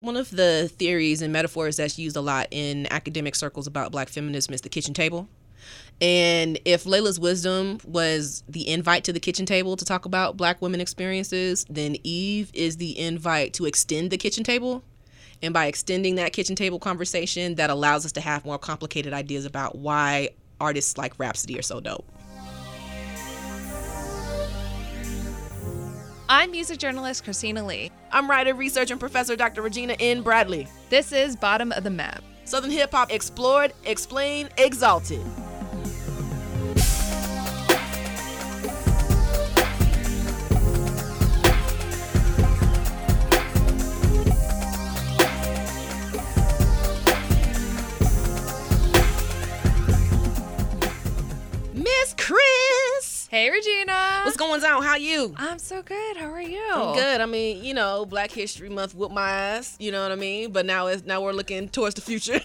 One of the theories and metaphors that's used a lot in academic circles about Black feminism is the kitchen table. And if Layla's wisdom was the invite to the kitchen table to talk about Black women experiences, then Eve is the invite to extend the kitchen table. And by extending that kitchen table conversation, that allows us to have more complicated ideas about why artists like Rapsody are so dope. I'm music journalist Christina Lee. I'm writer, researcher, and professor Dr. Regina N. Bradley. This is Bottom of the Map. Southern hip hop explored, explained, exalted. Miss Chris! Hey, Regina. What's going on? How you? I'm so good. How are you? I'm good. I mean, you know, Black History Month whooped my ass. You know what I mean? But now we're looking towards the future.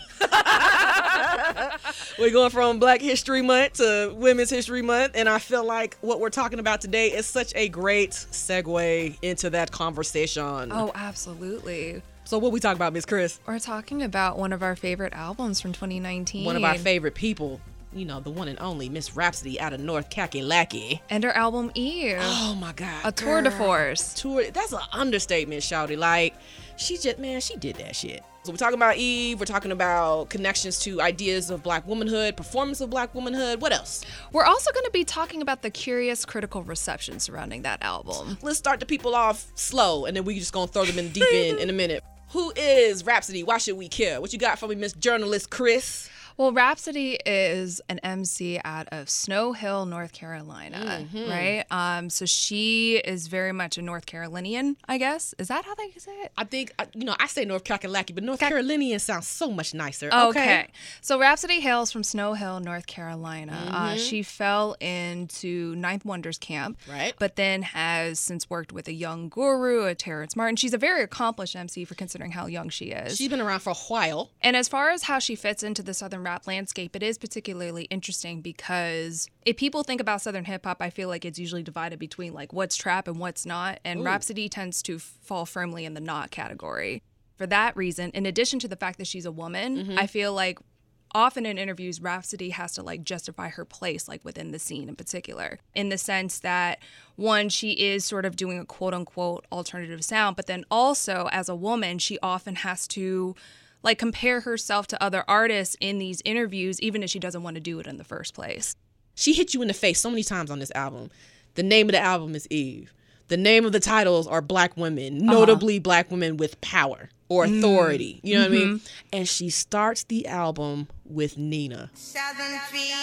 We're going from Black History Month to Women's History Month, and I feel like what we're talking about today is such a great segue into that conversation. Oh, absolutely. So what we talking about, Miss Chris? We're talking about one of our favorite albums from 2019. One of our favorite people. You know, the one and only Miss Rapsody out of North Kakalaki. And her album Eve. Oh my God. A tour de force. That's an understatement, shawty. Like, she did that shit. So we're talking about Eve, we're talking about connections to ideas of Black womanhood, performance of Black womanhood. What else? We're also going to be talking about the curious critical reception surrounding that album. Let's start the people off slow, and then we just gonna throw them in the deep end in a minute. Who is Rapsody? Why should we care? What you got for me, Miss Journalist Chris? Well, Rapsody is an MC out of Snow Hill, North Carolina, right? So she is very much a North Carolinian, I guess. Is that how they say it? I think, I say North Kakalaki, but North Carolinian sounds so much nicer. Okay. So Rapsody hails from Snow Hill, North Carolina. She fell into Ninth Wonders camp, right? But then has since worked with a young guru, a Terrence Martin. She's a very accomplished MC for considering how young she is. She's been around for a while. And as far as how she fits into the Southern rap landscape, it is particularly interesting because if people think about Southern hip hop, I feel like it's usually divided between like what's trap and what's not. And Rapsody tends to fall firmly in the not category. For that reason, in addition to the fact that she's a woman, I feel like often in interviews, Rapsody has to like justify her place like within the scene in particular, in the sense that one, she is sort of doing a quote unquote alternative sound, but then also as a woman, she often has to like compare herself to other artists in these interviews, even if she doesn't want to do it in the first place. She hit you in the face so many times on this album. The name of the album is Eve. The name of the titles are Black women, notably Black women with power or authority. You know what I mean? And she starts the album with Nina. Southern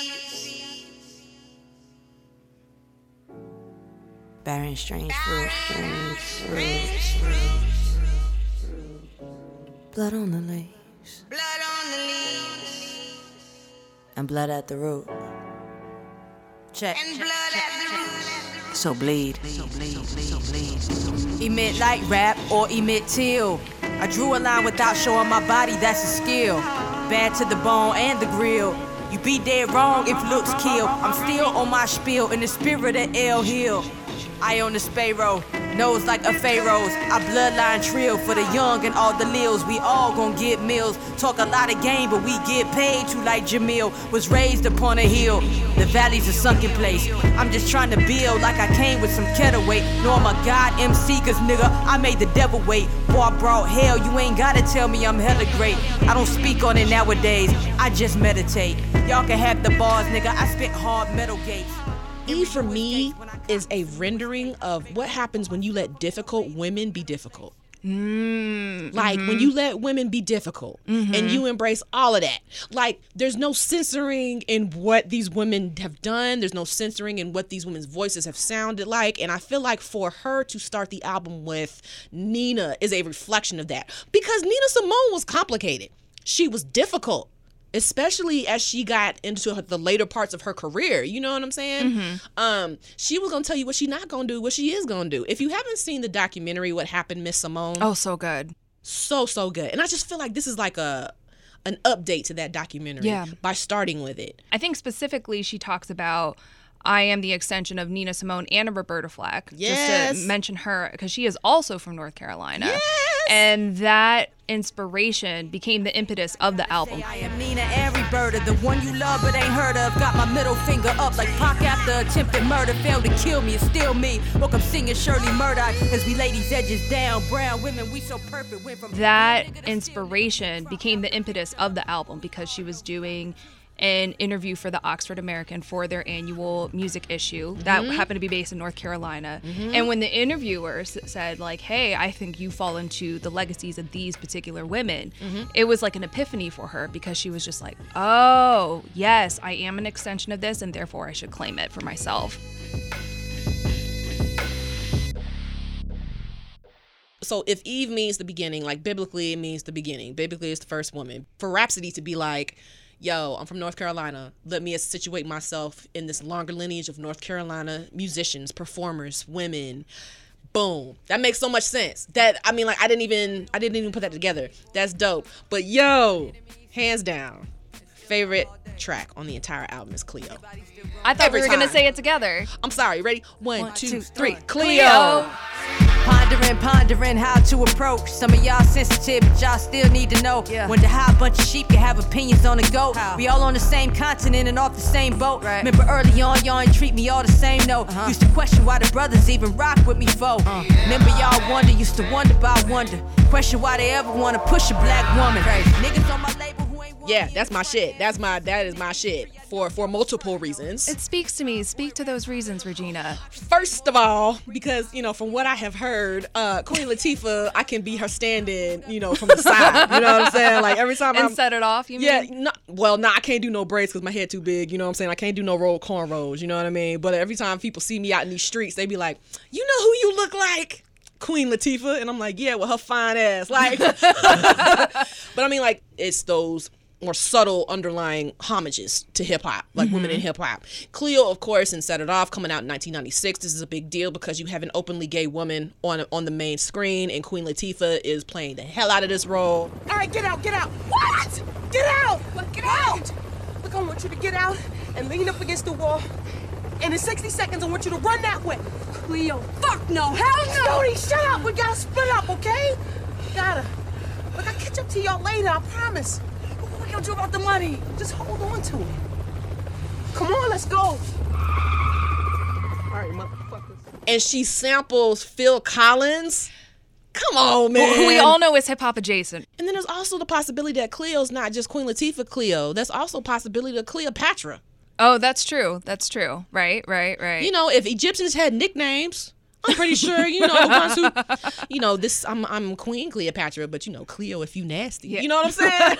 Feast. Bearing strange fruit. Blood on the leaves. Blood on the leaves. And blood at the root. Check. And blood at the root. So bleed. Emit like rap or emit till. I drew a line without showing my body, that's a skill. Bad to the bone and the grill. You be dead wrong if looks kill. I'm still on my spiel in the spirit of El Hill. I on the Sparrow, nose like a pharaoh's. I bloodline trill for the young and all the lils. We all gon' get meals. Talk a lot of game, but we get paid too like Jamil. Was raised upon a hill. The valley's a sunken place. I'm just trying to build like I came with some kettle weight. No, I'm a god MC, cause nigga, I made the devil wait. Boy, I brought hell, you ain't gotta tell me I'm hella great. I don't speak on it nowadays, I just meditate. Y'all can have the bars, nigga, I spit hard metal gates. Eve for me is a rendering of what happens when you let difficult women be difficult. Like when you let women be difficult and you embrace all of that. Like there's no censoring in what these women have done. There's no censoring in what these women's voices have sounded like. And I feel like for her to start the album with Nina is a reflection of that. Because Nina Simone was complicated. She was difficult. Especially as she got into the later parts of her career, you know what I'm saying? She was gonna tell you what she not gonna do, what she is gonna do. If you haven't seen the documentary, What Happened, Miss Simone. Oh, so good. So good. And I just feel like this is like an update to that documentary by starting with it. I think specifically she talks about I am the extension of Nina Simone and Roberta Flack. Yes. Just to mention her, because she is also from North Carolina. Yes. And that inspiration became the impetus of the album. I am Nina Ariberta, the one you love but ain't heard of. Got my middle finger up like Pac after attempted murder. Failed to kill me, it's still me. Woke up singing Shirley Murdoch as we lay these edges down. Brown women, we so perfect. Went from That inspiration became the impetus of the album because she was doing an interview for the Oxford American for their annual music issue that happened to be based in North Carolina. And when the interviewers said like, hey, I think you fall into the legacies of these particular women, it was like an epiphany for her because she was just like, oh, yes, I am an extension of this and therefore I should claim it for myself. So if Eve means the beginning, like biblically it means the beginning. Biblically it's the first woman. For Rhapsody to be like, yo, I'm from North Carolina. Let me situate myself in this longer lineage of North Carolina musicians, performers, women. Boom. That makes so much sense. That, I mean, like, I didn't even put that together. That's dope. But yo, hands down, favorite track on the entire album is Cleo. I thought Every we were going to time. say it together. I'm sorry. Ready? One, two, three. Cleo. Pondering how to approach. Some of y'all sensitive, but y'all still need to know. Wonder how a bunch of sheep can have opinions on the goat. We all on the same continent and off the same boat. Remember early on, y'all ain't treat me all the same, no. Used to question why the brothers even rock with me, foe. Remember y'all wonder, used to wonder about wonder. Question why they ever want to push a black woman. Niggas on my label who ain't Yeah, that's my shit. That is my shit for multiple reasons. It speaks to me. Speak to those reasons, Regina. First of all, because, you know, from what I have heard, Queen Latifah, I can be her stand-in, you know, from the side. You know what I'm saying? Like, every time And set it off, you mean? I can't do no braids because my head too big. You know what I'm saying? I can't do no cornrows. You know what I mean? But every time people see me out in these streets, they be like, you know who you look like? Queen Latifah. And I'm like, yeah, well, her fine ass. Like, but I mean, like, it's those more subtle underlying homages to hip-hop, like women in hip-hop. Cleo, of course, and Set It Off, coming out in 1996. This is a big deal because you have an openly gay woman on the main screen, and Queen Latifah is playing the hell out of this role. All right, get out. What? Get out. Get out. Look, I want you to get out and lean up against the wall. And in 60 seconds, I want you to run that way. Cleo, fuck no. Hell no. Jody, shut up. We gotta split up, okay? Gotta. Look, I'll catch up to y'all later, I promise. What we gonna do about the money? Just hold on to it. Come on, let's go. All right, motherfuckers. And she samples Phil Collins. Come on, man. Who we all know is hip-hop adjacent. And then there's also the possibility that Cleo's not just Queen Latifah Cleo. There's also a possibility of Cleopatra. Oh, that's true. Right. You know, if Egyptians had nicknames, I'm pretty sure, you know, the ones who, you know, this, I'm Queen Cleopatra, but, you know, Cleo, if you nasty. Yeah. You know what I'm saying?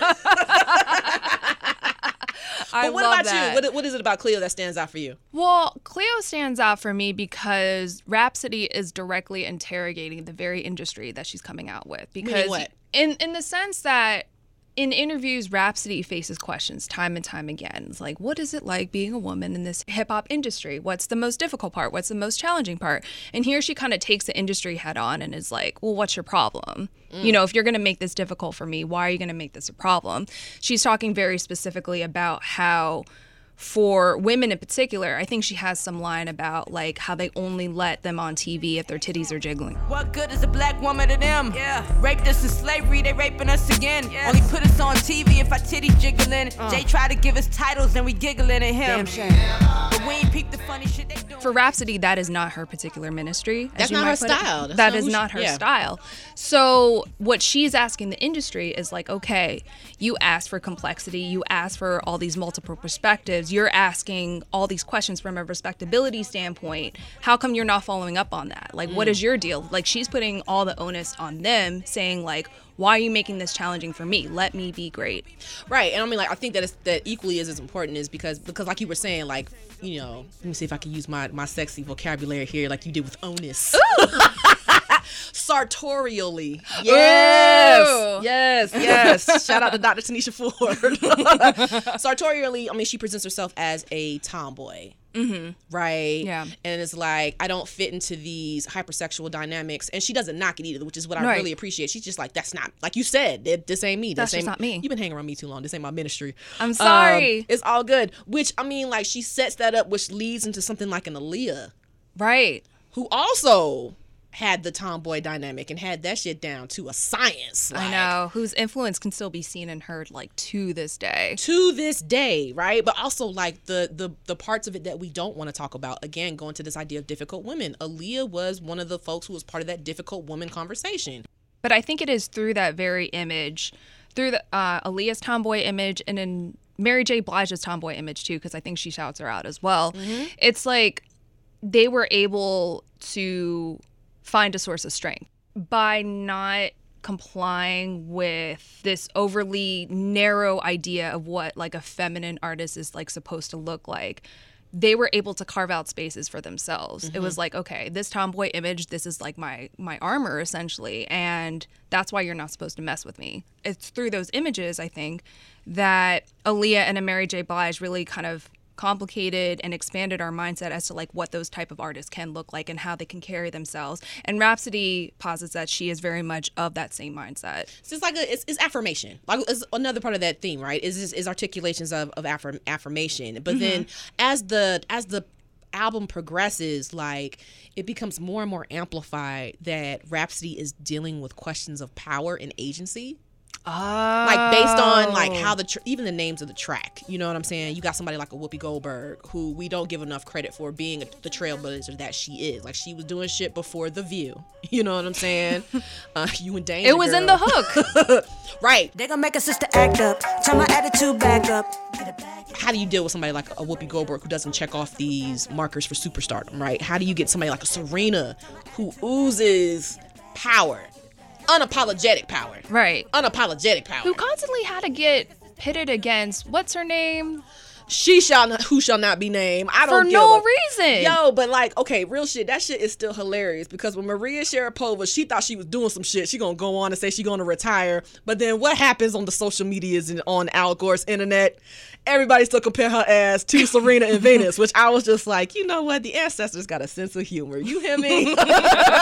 But what about that. you? What is it about Cleo that stands out for you? Well, Cleo stands out for me because Rhapsody is directly interrogating the very industry that she's coming out with. Because Meaning what? In the sense that in interviews, Rhapsody faces questions time and time again. It's like, what is it like being a woman in this hip-hop industry? What's the most difficult part? What's the most challenging part? And here she kind of takes the industry head on and is like, well, what's your problem? You know, if you're going to make this difficult for me, why are you going to make this a problem? She's talking very specifically about how for women in particular, I think she has some line about like how they only let them on TV if their titties are jiggling. What good is a black woman to them? Yeah. Raped us in slavery, they raping us again. Yes. Only put us on TV if our titties jiggling. Jay try to give us titles and we giggling at him. Damn shame. But we ain't peep the funny shit they doing. For Rhapsody, that is not her particular ministry. That's not her style. That is not her style. So what she's asking the industry is like, okay, you asked for complexity, you asked for all these multiple perspectives, you're asking all these questions from a respectability standpoint. How come you're not following up on that? Like, what is your deal? Like, she's putting all the onus on them, saying like, why are you making this challenging for me? Let me be great. Right. And I mean, like, I think that equally is as important is because like you were saying, like, you know, let me see if I can use my sexy vocabulary here like you did with onus. Sartorially. Yes. Shout out to Dr. Tanisha Ford. Sartorially, I mean, she presents herself as a tomboy. Right? Yeah. And it's like, I don't fit into these hypersexual dynamics. And she doesn't knock it either, which is what I really appreciate. She's just like, that's not, like you said, this ain't me. That's just not me. You've been hanging around me too long. This ain't my ministry. I'm sorry. It's all good. Which, I mean, like, she sets that up, which leads into something like an Aaliyah. Right. Who also had the tomboy dynamic and had that shit down to a science. I know, whose influence can still be seen and heard like to this day. To this day, right? But also like the parts of it that we don't want to talk about. Again, going to this idea of difficult women. Aaliyah was one of the folks who was part of that difficult woman conversation. But I think it is through that very image, through the Aaliyah's tomboy image, and then Mary J. Blige's tomboy image too, because I think she shouts her out as well. Mm-hmm. It's like they were able to find a source of strength by not complying with this overly narrow idea of what like a feminine artist is like supposed to look like. They were able to carve out spaces for themselves. Mm-hmm. It was like, okay, this tomboy image, this is like my armor essentially, and that's why you're not supposed to mess with me. It's through those images, I think, that Aaliyah and a Mary J. Blige really kind of complicated and expanded our mindset as to like what those type of artists can look like and how they can carry themselves. And Rhapsody posits that she is very much of that same mindset. So it's like it's affirmation. Like it's another part of that theme, right? Is articulations of affirmation. But then as the album progresses, like it becomes more and more amplified that Rhapsody is dealing with questions of power and agency. Like based on like how even the names of the track, you know what I'm saying? You got somebody like a Whoopi Goldberg who we don't give enough credit for being the trailblazer that she is. Like she was doing shit before The View, you know what I'm saying? You in danger. It was girl. in The Hook, right? They gonna make a sister act up, turn my attitude back up. How do you deal with somebody like a Whoopi Goldberg who doesn't check off these markers for superstardom, right? How do you get somebody like a Serena who oozes power? Unapologetic power. Right. Unapologetic power. Who constantly had to get pitted against, what's her name? Who shall not be named. I don't For no reason. Yo, but like, okay, real shit. That shit is still hilarious because when Maria Sharapova, she thought she was doing some shit. She gonna go on and say she gonna retire. But then what happens on the social medias and on Al Gore's internet? Everybody still compare her ass to Serena and Venus, which I was just like, you know what? The ancestors got a sense of humor. You hear me? But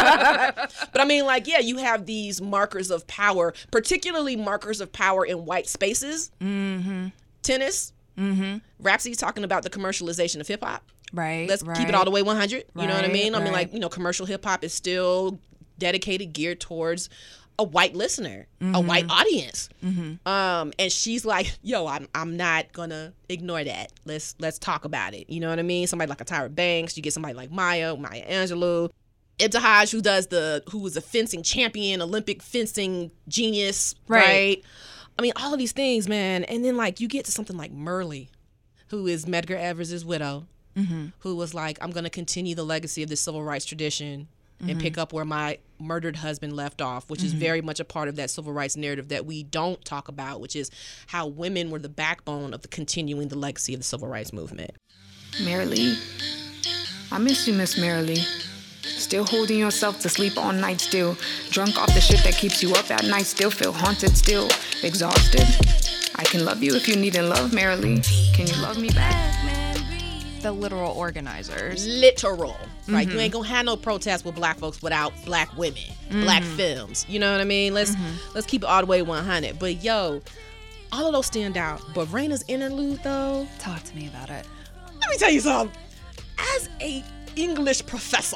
I mean, like, yeah, you have these markers of power, particularly markers of power in white spaces. Mm-hmm. Tennis. Mm-hmm. Rhapsody's talking about the commercialization of hip hop. Right. Let's keep it all the way 100. You know what I mean? I mean, like, you know, commercial hip hop is still dedicated, geared towards a white listener, a white audience. Mm-hmm. And she's like, yo, I'm not gonna ignore that. Let's talk about it. You know what I mean? Somebody like a Tyra Banks, you get somebody like Maya Angelou. Ibtihaj, who was a fencing champion, Olympic fencing genius, right? I mean, all of these things, man. And then like you get to something like Merle, who is Medgar Evers' widow, who was like, I'm gonna continue the legacy of this civil rights tradition and pick up where my murdered husband left off, which is very much a part of that civil rights narrative that we don't talk about, which is how women were the backbone of continuing the legacy of the civil rights movement. Marilee, I miss you, Miss Marilee. Still holding yourself to sleep all night still. Drunk off the shit that keeps you up at night. Still feel haunted, still exhausted. I can love you if you need love, Marilee. Can you love me back? The literal organizers. Literal. Right? You ain't gonna have no protest with black folks without black women, black films. You know what I mean? Let's keep it all the way 100. But yo, all of those stand out. But Raina's interlude though. Talk to me about it. Let me tell you something. As a English professor.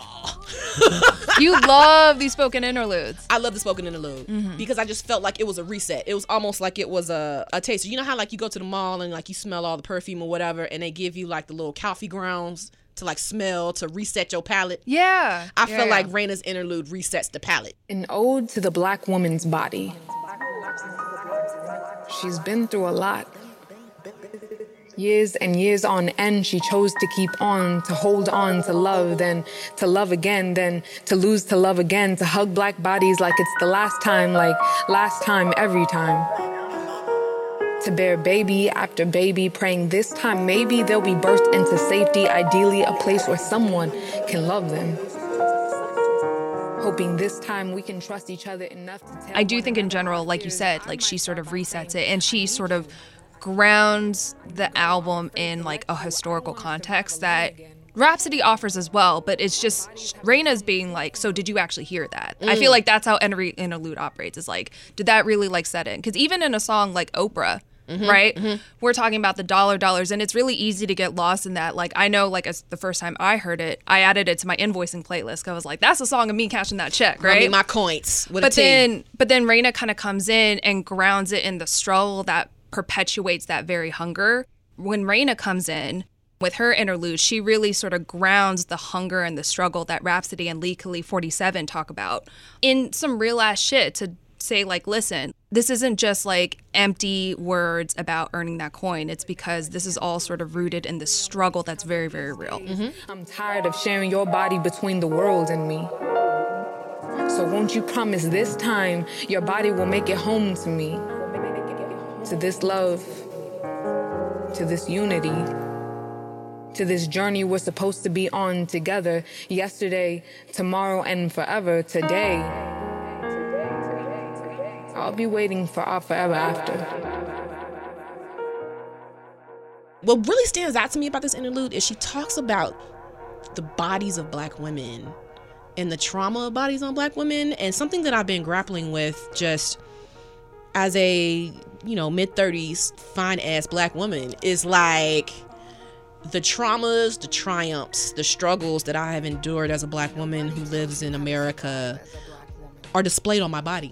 You love these spoken interludes. I love the spoken interlude because I just felt like it was a reset. It was almost like it was a taster. You know how like you go to the mall and like you smell all the perfume or whatever and they give you like the little coffee grounds to like smell to reset your palate? Yeah. I feel like Raina's interlude resets the palate. An ode to the black woman's body. She's been through a lot. Years and years on end, she chose to keep on, to hold on, to love, then to love again, then to lose to love again, to hug black bodies like it's the last time, like last time, every time. To bear baby after baby, praying this time maybe they'll be birthed into safety, ideally a place where someone can love them. Hoping this time we can trust each other enough to tell. I do think in general, like you said, like she sort of resets it and she sort of grounds the album in like a historical context that Rhapsody offers as well, but it's just Raina's being like, so did you actually hear that? I feel like that's how every interlude operates. Is like, did that really like set in? Because even in a song like Oprah, right? We're talking about the dollars, and it's really easy to get lost in that. Like, I know, like, as the first time I heard it, I added it to my invoicing playlist. I was like, that's a song of me cashing that check, right? I mean, my coins with but a T. But then Raina kind of comes in and grounds it in the struggle that perpetuates that very hunger. When Raina comes in with her interlude, she really sort of grounds the hunger and the struggle that Rhapsody and Legally 47 talk about in some real ass shit to say, like, listen, this isn't just like empty words about earning that coin. It's because this is all sort of rooted in this struggle that's very, very real. I'm tired of sharing your body between the world and me. So won't you promise this time your body will make it home to me, to this love, to this unity, to this journey we're supposed to be on together, yesterday, tomorrow, and forever, today. I'll be waiting for our forever after. What really stands out to me about this interlude is she talks about the bodies of Black women and the trauma of bodies on Black women, and something that I've been grappling with just as a, mid-30s fine-ass Black woman is like the traumas, the triumphs, the struggles that I have endured as a Black woman who lives in America are displayed on my body.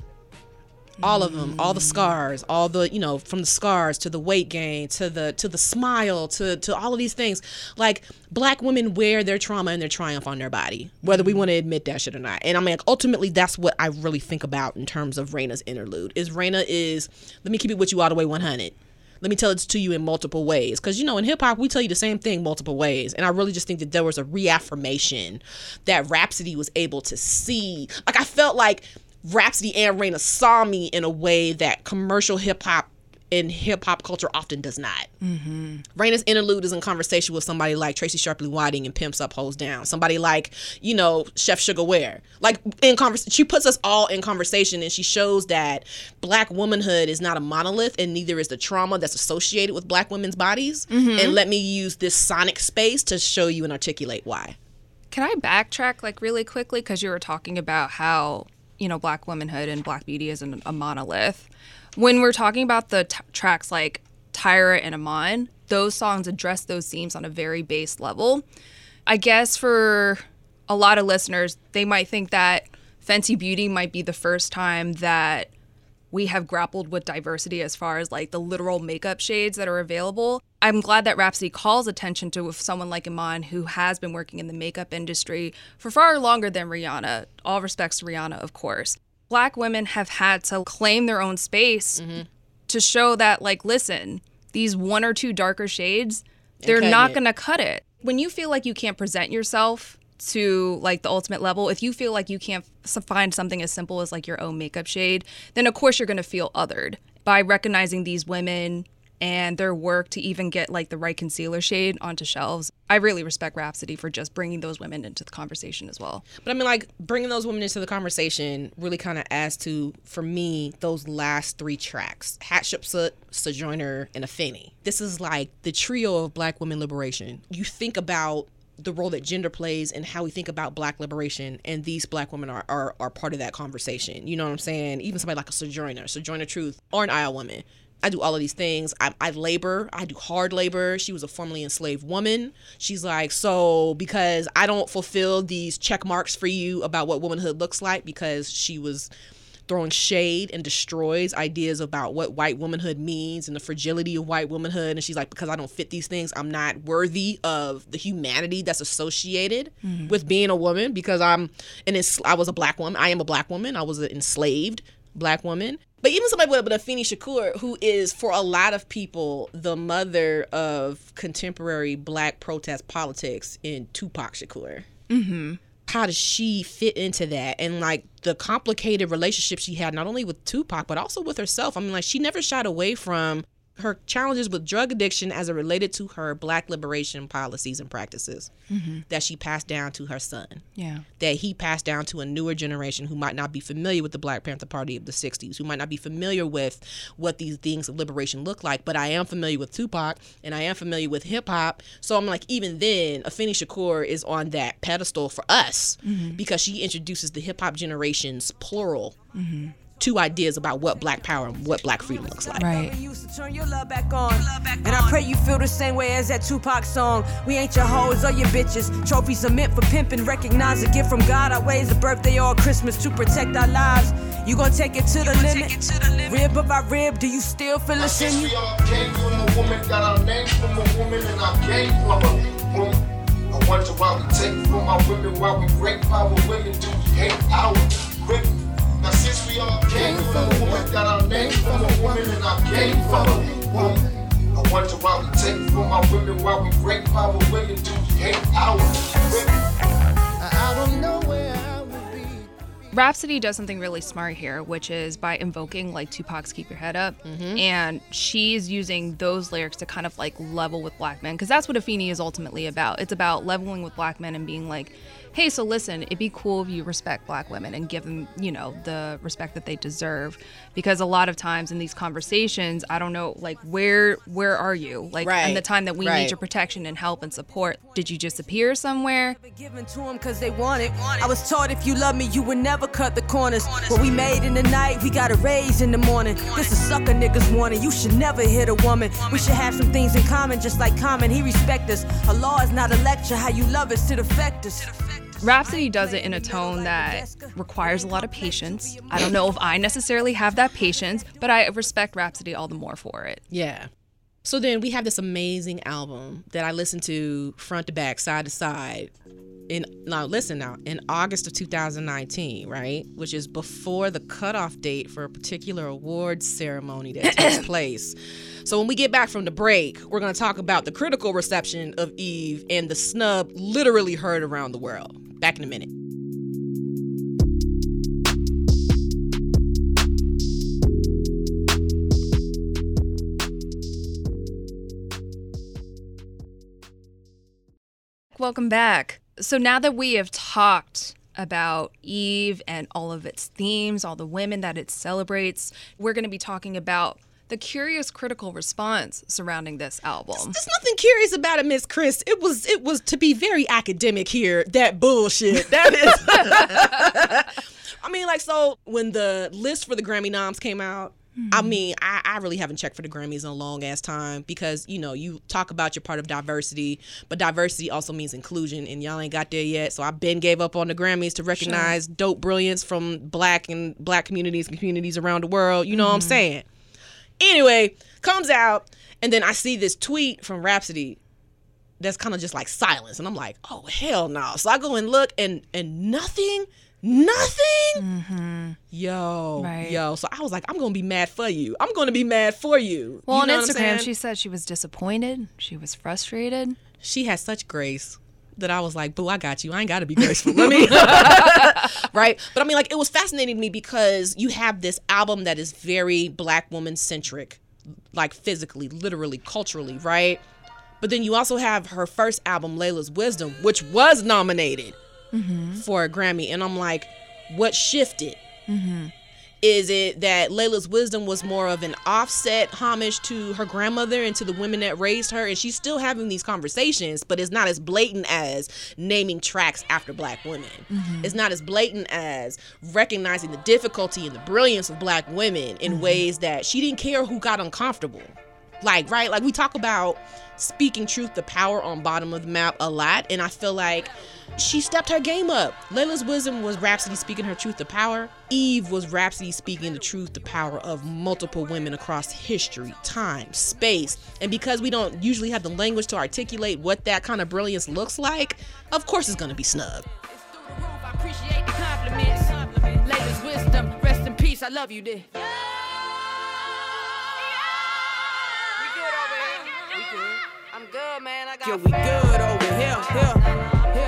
All of them, all the scars, all the, from the scars to the weight gain, to the smile, to all of these things. Like, Black women wear their trauma and their triumph on their body, whether we want to admit that shit or not. And I mean, ultimately, that's what I really think about in terms of Raina's interlude. Raina is, let me keep it with you all the way 100. Let me tell it to you in multiple ways. Because, in hip hop, we tell you the same thing multiple ways. And I really just think that there was a reaffirmation that Rhapsody was able to see. Like, I felt like Rhapsody and Raina saw me in a way that commercial hip-hop and hip-hop culture often does not. Raina's interlude is in conversation with somebody like Tracy Sharpley Whiting and Pimps Up, Hoes Down. Somebody like, Chef Sugar Ware. Like, she puts us all in conversation, and she shows that Black womanhood is not a monolith, and neither is the trauma that's associated with Black women's bodies. And let me use this sonic space to show you and articulate why. Can I backtrack, like, really quickly? Because you were talking about how Black womanhood and Black beauty isn't a monolith. When we're talking about the tracks like Tyra and Iman, those songs address those themes on a very base level. I guess for a lot of listeners, they might think that Fenty Beauty might be the first time that we have grappled with diversity as far as like the literal makeup shades that are available. I'm glad that Rhapsody calls attention to someone like Iman, who has been working in the makeup industry for far longer than Rihanna. All respects to Rihanna, of course. Black women have had to claim their own space to show that, like, listen, these one or two darker shades, they're not going to cut it. When you feel like you can't present yourself to like the ultimate level, if you feel like you can't find something as simple as like your own makeup shade, then of course you're going to feel othered. By recognizing these women and their work to even get like the right concealer shade onto shelves, I really respect Rhapsody for just bringing those women into the conversation as well. But I mean, like, bringing those women into the conversation really kind of adds to, for me, those last three tracks: Hatshepsut, Sojourner, and Afeni. This is like the trio of Black women liberation. You think about the role that gender plays and how we think about Black liberation, and these Black women are part of that conversation. You know what I'm saying? Even somebody like a Sojourner Truth, or an Iowa woman. I do all of these things. I labor. I do hard labor. She was a formerly enslaved woman. She's like, so because I don't fulfill these check marks for you about what womanhood looks like, because she was throwing shade and destroys ideas about what white womanhood means and the fragility of white womanhood. And she's like, because I don't fit these things, I'm not worthy of the humanity that's associated with being a woman, because I was a Black woman. I am a Black woman. I was an enslaved Black woman. But even somebody with Afeni Shakur, who is, for a lot of people, the mother of contemporary Black protest politics in Tupac Shakur. How does she fit into that? And like the complicated relationship she had, not only with Tupac, but also with herself. I mean, like, she never shied away from her challenges with drug addiction as it related to her Black liberation policies and practices that she passed down to her son. Yeah. That he passed down to a newer generation who might not be familiar with the Black Panther Party of the 60s, who might not be familiar with what these things of liberation look like. But I am familiar with Tupac, and I am familiar with hip hop. So I'm like, even then, Afeni Shakur is on that pedestal for us because she introduces the hip hop generations, plural, two ideas about what black power and what black freedom looks like. Right. Turn your love back on. And I pray you feel the same way as that Tupac song. We ain't your hoes or your bitches. Trophies are meant for pimping. Recognize a gift from God. Our ways a birthday or Christmas to protect our lives. You gon' take it to the limit. Rib of our rib, do you still feel us in you? We all came from a woman, got our name from a woman, and I came from a woman. I wonder why we take from our women, why we break power women, do we hate our women? Now since we all came from a woman, got our name from a woman, and I came from a woman. I wonder why we take from our women, why we break power women, do we hate our women? I don't know where I would be. Rhapsody does something really smart here, which is by invoking like Tupac's Keep Your Head Up. And she's using those lyrics to kind of like level with black men, because that's what Afeni is ultimately about. It's about leveling with black men and being like, hey, so listen, it'd be cool if you respect black women and give them, you know, the respect that they deserve. Because a lot of times in these conversations, I don't know, like, where are you? Like, in the time that we need your protection and help and support, did you disappear somewhere? Given to them cause they want it. I was taught if you love me, you would never cut the corners. What we made in the night, we gotta raise in the morning. This a sucker niggas warning. You should never hit a woman. We should have some things in common, just like Common. He respect us. A law is not a lecture. How you love us, it affect us. Rhapsody does it in a tone that requires a lot of patience. I don't know if I necessarily have that patience, but I respect Rhapsody all the more for it. Yeah. So then we have this amazing album that I listened to front to back, side to side. In August of 2019, right? Which is before the cutoff date for a particular awards ceremony that takes place. So when we get back from the break, we're going to talk about the critical reception of Eve and the snub literally heard around the world. Back in a minute. Welcome back. So now that we have talked about Eve and all of its themes, all the women that it celebrates, we're going to be talking about the curious critical response surrounding this album. There's nothing curious about it, Miss Chris. It was to be very academic here. That bullshit. That is. I mean, like, so when the list for the Grammy noms came out, I mean, I really haven't checked for the Grammys in a long ass time because, you know, you talk about your part of diversity, but diversity also means inclusion, and y'all ain't got there yet. So I been gave up on the Grammys to recognize dope brilliance from black communities and communities around the world. You know what I'm saying? Anyway, comes out, and then I see this tweet from Rhapsody that's kind of just like silence, and I'm like, oh, hell no. So I go and look, and nothing. Yo. So I was like, I'm going to be mad for you. I'm going to be mad for you. Well, you know on Instagram, she said she was disappointed. She was frustrated. She has such grace that I was like, boo, I got you. I ain't got to be graceful. Let me. Right? But I mean, like, it was fascinating to me because you have this album that is very black woman centric, like physically, literally, culturally, right? But then you also have her first album, Layla's Wisdom, which was nominated for a Grammy. And I'm like, what shifted? Is it that Layla's Wisdom was more of an offset homage to her grandmother and to the women that raised her, and she's still having these conversations, but it's not as blatant as naming tracks after black women. It's not as blatant as recognizing the difficulty and the brilliance of black women in ways that she didn't care who got uncomfortable. Like, right? Like, we talk about speaking truth to power on Bottom of the Map a lot, and I feel like she stepped her game up. Layla's Wisdom was Rhapsody speaking her truth to power. Eve was Rhapsody speaking the truth to power of multiple women across history, time, space. And because we don't usually have the language to articulate what that kind of brilliance looks like, of course it's going to be snubbed. I appreciate the compliments. Layla's Wisdom, rest in peace, I love you, dear. I'm good, man. I got we good over here.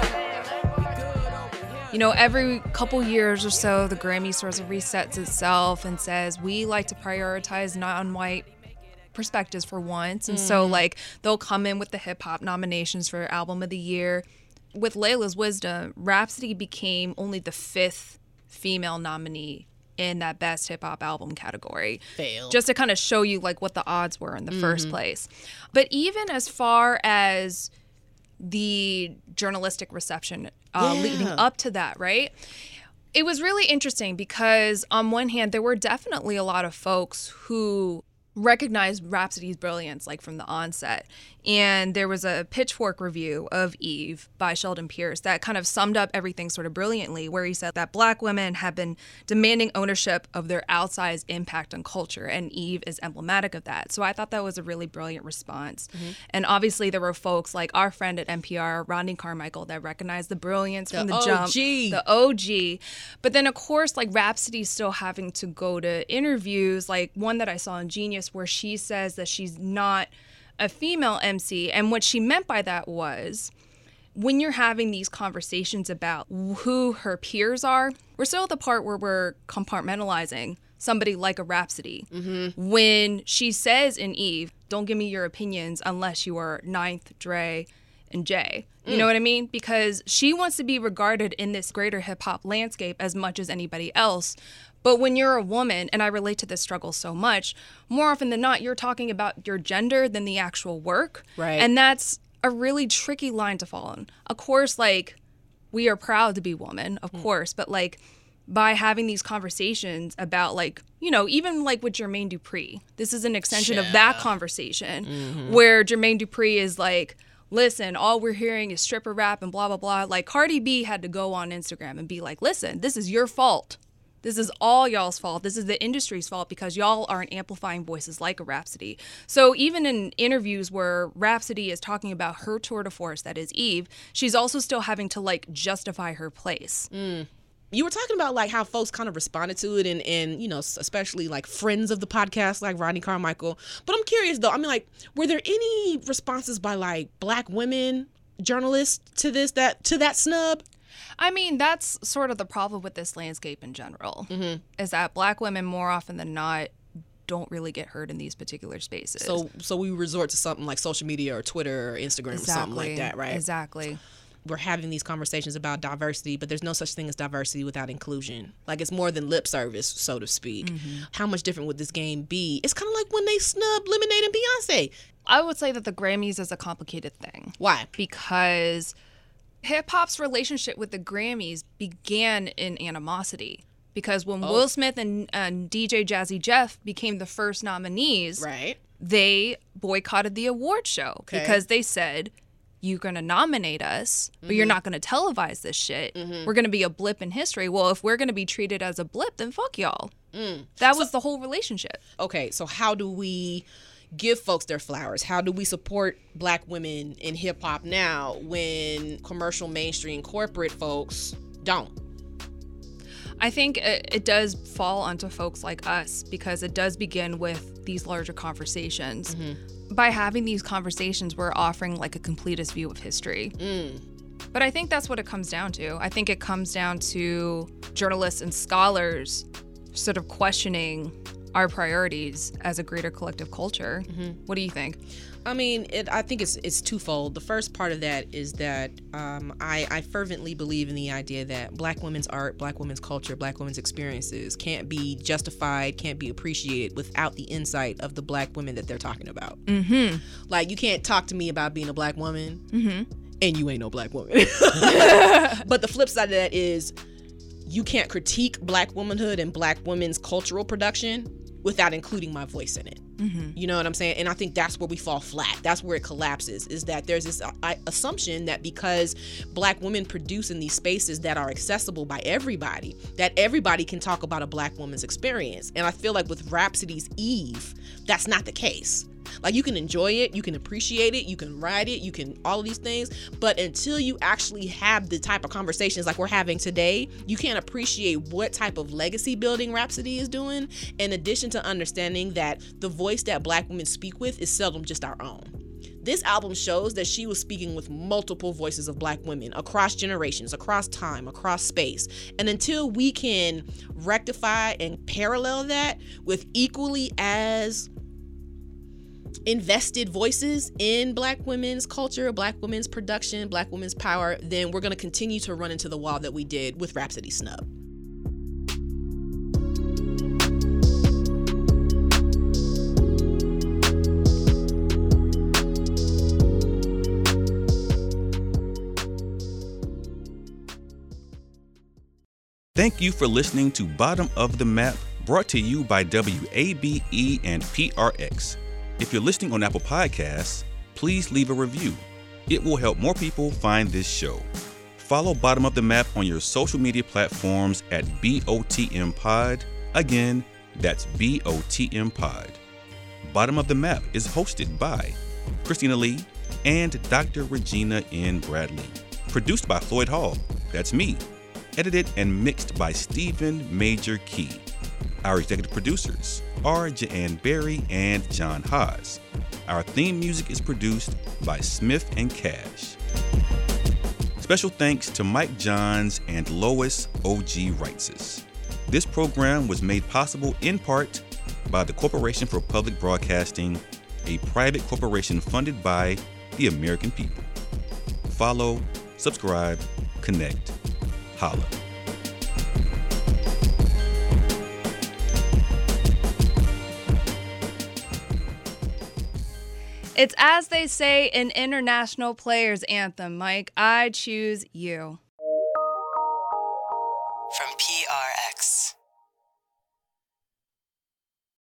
You know, every couple years or so, the Grammy sort of resets itself and says, we like to prioritize non-white perspectives for once. And so, like, they'll come in with the hip-hop nominations for Album of the Year. With Layla's Wisdom, Rhapsody became only the 5th female nominee in that best hip hop album category. Fail. Just to kind of show you like what the odds were in the first place. But even as far as the journalistic reception leading up to that, right? It was really interesting because on one hand, there were definitely a lot of folks who recognized Rhapsody's brilliance, like from the onset. And there was a Pitchfork review of Eve by Sheldon Pierce that kind of summed up everything sort of brilliantly, where he said that Black women have been demanding ownership of their outsized impact on culture, and Eve is emblematic of that. So I thought that was a really brilliant response. And obviously there were folks like our friend at NPR, Rodney Carmichael, that recognized the brilliance from the jump. The OG. But then, of course, like Rhapsody's still having to go to interviews, like one that I saw in Genius where she says that she's not a female MC. And what she meant by that was, when you're having these conversations about who her peers are, we're still at the part where we're compartmentalizing somebody like a Rhapsody. When she says in Eve, don't give me your opinions unless you are Ninth, Dre, and Jay. You know what I mean? Because she wants to be regarded in this greater hip-hop landscape as much as anybody else. But when you're a woman, and I relate to this struggle so much, more often than not, you're talking about your gender than the actual work. Right. And that's a really tricky line to fall on. Of course, like, we are proud to be women, of course, but like, by having these conversations about, like, you know, even like with Jermaine Dupri, this is an extension of that conversation where Jermaine Dupri is like, listen, all we're hearing is stripper rap and blah, blah, blah. Like, Cardi B had to go on Instagram and be like, listen, this is your fault. This is all y'all's fault. This is the industry's fault because y'all aren't amplifying voices like a Rhapsody. So even in interviews where Rhapsody is talking about her tour de force, that is Eve, she's also still having to, like, justify her place. You were talking about like how folks kind of responded to it and you know, especially like friends of the podcast like Rodney Carmichael. But I'm curious though, I mean, like, were there any responses by like Black women journalists to that snub? I mean, that's sort of the problem with this landscape in general, is that Black women more often than not don't really get heard in these particular spaces. So we resort to something like social media or Twitter or Instagram or something like that, right? Exactly. We're having these conversations about diversity, but there's no such thing as diversity without inclusion. Like, it's more than lip service, so to speak. How much different would this game be? It's kind of like when they snubbed Lemonade and Beyonce. I would say that the Grammys is a complicated thing. Why? Because hip-hop's relationship with the Grammys began in animosity. Because when Will Smith and DJ Jazzy Jeff became the first nominees, right, they boycotted the award show because they said, you're going to nominate us, but you're not going to televise this shit. We're going to be a blip in history. Well, if we're going to be treated as a blip, then fuck y'all. That was the whole relationship. Okay, so how do we give folks their flowers? How do we support Black women in hip hop now when commercial, mainstream, corporate folks don't? I think it does fall onto folks like us because it does begin with these larger conversations. By having these conversations, we're offering like a completist view of history. But I think that's what it comes down to. I think it comes down to journalists and scholars sort of questioning our priorities as a greater collective culture. What do you think? I mean, I think it's twofold. The first part of that is that I fervently believe in the idea that Black women's art, Black women's culture, Black women's experiences can't be justified, can't be appreciated without the insight of the Black women that they're talking about. Like, you can't talk to me about being a Black woman and you ain't no Black woman. But the flip side of that is you can't critique Black womanhood and Black women's cultural production without including my voice in it. You know what I'm saying? And I think that's where we fall flat. That's where it collapses, is that there's this assumption that because Black women produce in these spaces that are accessible by everybody, that everybody can talk about a Black woman's experience. And I feel like with Rhapsody's Eve, that's not the case. Like, you can enjoy it, you can appreciate it, you can ride it, you can all of these things, but until you actually have the type of conversations like we're having today, you can't appreciate what type of legacy building Rhapsody is doing, in addition to understanding that the voice that Black women speak with is seldom just our own. This album shows that she was speaking with multiple voices of Black women across generations, across time, across space. And until we can rectify and parallel that with equally as invested voices in Black women's culture, Black women's production, Black women's power, then we're going to continue to run into the wall that we did with Rhapsody snub. Thank you for listening to Bottom of the Map, brought to you by WABE and PRX. If you're listening on Apple Podcasts, please leave a review. It will help more people find this show. Follow Bottom of the Map on your social media platforms at BOTM Pod. Again, that's BOTM Pod. Bottom of the Map is hosted by Christina Lee and Dr. Regina N. Bradley. Produced by Floyd Hall, that's me. Edited and mixed by Stephen Major Key. Our executive producers are Jeanne Berry and John Haas. Our theme music is produced by Smith and Cash. Special thanks to Mike Johns and Lois O.G. Wrightses. This program was made possible in part by the Corporation for Public Broadcasting, a private corporation funded by the American people. Follow, subscribe, connect, holla. It's as they say an international player's anthem, Mike. I choose you.